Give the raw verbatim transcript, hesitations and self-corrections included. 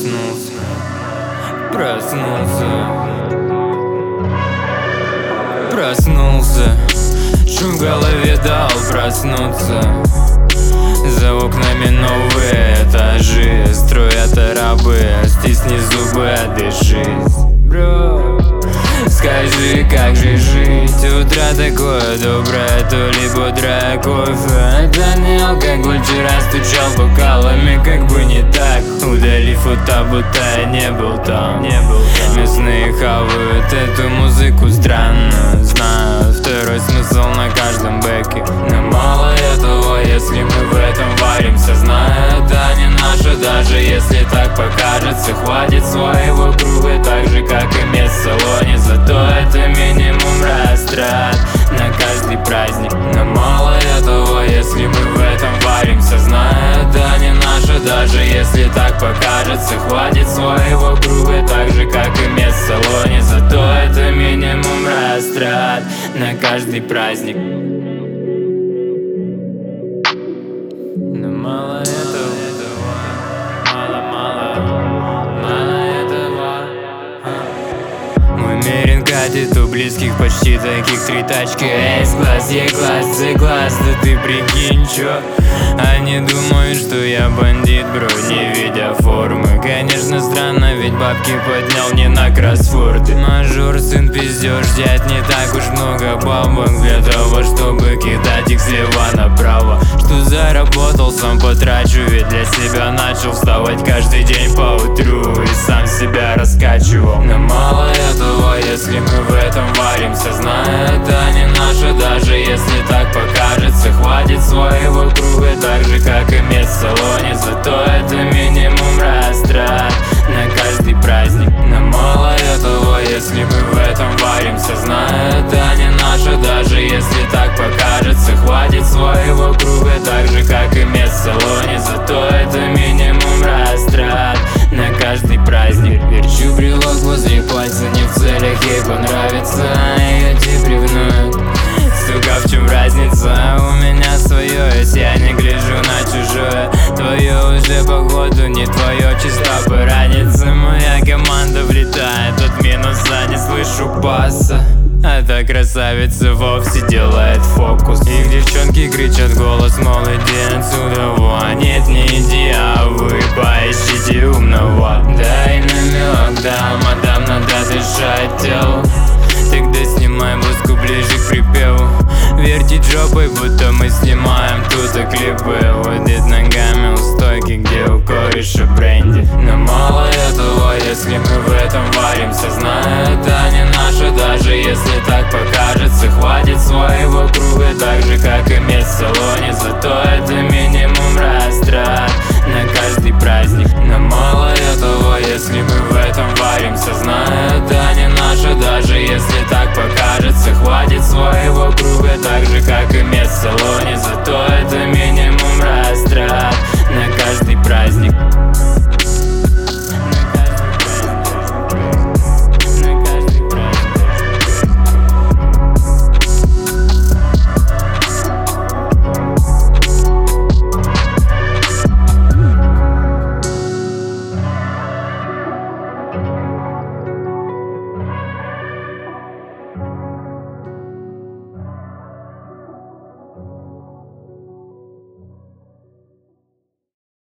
Проснулся, проснулся, проснулся. Шум в голове дал проснуться. За окнами новые этажи, строят арабы, стисни зубы, отдышись. Бро, скажи, как же жить? Утро такое доброе, то ли бодрое кофе. Это не алкоголь, вчера стучал бокалами, как бы не так. Удали фото, будто я не был там, не был там. Местные хавают эту музыку странно, знаю второй смысл на каждом бэке. Но мало этого, если мы в этом варимся, зная, это не наше, даже если так покажется. Хватит своего круга, так же как и мест в салоне. Зато это минимум растрат на каждый праздник. Но мало этого, если мы в этом варимся, зная, это не наше, даже если так покажется. Хватит своего круга, так же как и мест в салоне. Зато это минимум растрат на каждый праздник. Но мало этого, мало-мало, мало этого. Мой мерин катит у близких почти таких три тачки. С-класс, Е-класс, З-класс, да ты прикинь, чё? Они думают, что я бандит, бро, не видя формы. Конечно, странно, ведь бабки поднял не на кроссворды. Мажор, сын, пиздёж, дядь, не так уж много бабок для того, чтобы кидать их слева направо. Что заработал, сам потрачу, ведь для себя начал вставать каждый день по утру и сам себя раскачивал. Но мало этого, если мы в этом варимся, зная, это не наше, даже если так покажется. Хватит своего круга, так же как и мест в салоне. Зато это минимум растрат на каждый праздник. Но мало этого, если мы в этом варимся, зная, это не наше, даже если так покажется. Хватит своего круга, так же как и мест в салоне. Зато это минимум растрат на каждый праздник. Верчу брелок возле пальца, не в целях ей понравится, ее тип ревнует. Сука, в чем разница? У меня свое, если я не гляжу на чужое. Твое уже походу не твое, чисто поранится. Моя команда влетает от минуса, не слышу паса. А та красавица вовсе делает фокус. Их девчонки кричат голос, мол, иди отсюда, нет, не иди, а вы поищите умного. Дай намек, да, мадам, надо дышать телу. Тогда снимай блузку ближе к припеву. Вертить жопой, будто мы снимаем тут и клипы. Водит ногами у стойки, где у кореша бренди. Но мало этого, если мы в этом варимся, зная, это не наше, даже если так покажется. Хватит своего круга, так же как и мест в салоне. Зато это минимум растрат на каждый праздник. Но мало этого, если мы в этом варимся, зная, это не наше, даже если так покажется. Хватит своего круга, так же как и мест в салоне. Зато